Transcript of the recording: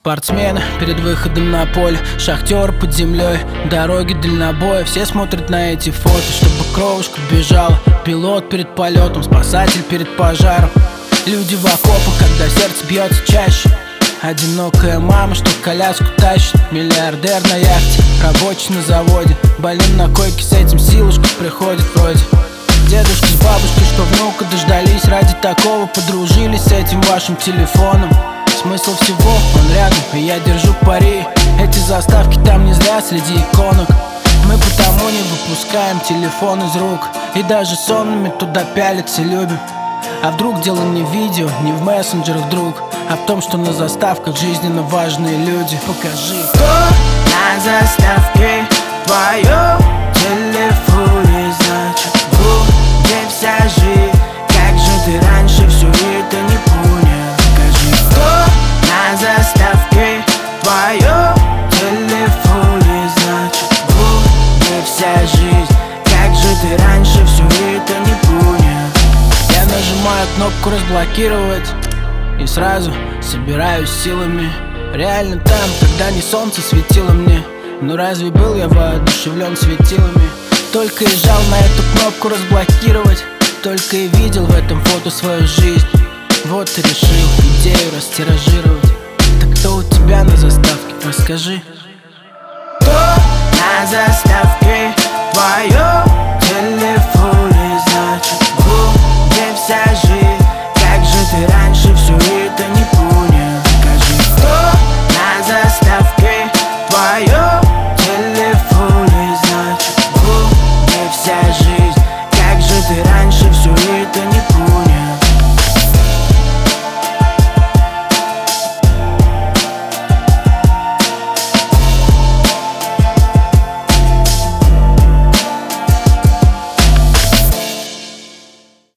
Спортсмены перед выходом на поле, шахтер под землей, дороги дальнобоя. Все смотрят на эти фото, чтобы кровушка бежала. Пилот перед полетом, спасатель перед пожаром. Люди в окопах, когда сердце бьется чаще. Одинокая мама, что коляску тащит. Миллиардер на яхте, рабочий на заводе. Больным на койке, с этим силушка приходит вроде. Дедушка с бабушкой, что внука дождались. Ради такого подружились с этим вашим телефоном. Смысл всего, он рядом, и я держу пари. Эти заставки там не зря среди иконок. Мы потому не выпускаем телефон из рук, и даже сонными туда пялиться любим. А вдруг дело не в видео, не в мессенджерах, друг, а в том, что на заставках жизненно важные люди. Покажи, кто на заставке в твоем телефоне, значит, где вся жизнь. Как же ты раньше все это не понял? Скажи, кто на заставке в твоем телефоне, значит, где вся жизнь. Как же ты раньше все это не понял? Я нажимаю кнопку разблокировать и сразу собираюсь силами. Реально там, когда не солнце светило мне. Но разве был я воодушевлен светилами? Только и жал на эту кнопку разблокировать, только и видел в этом фото свою жизнь. Вот и решил идею растиражировать. Так кто у тебя на заставке, расскажи. Кто на заставке в твоем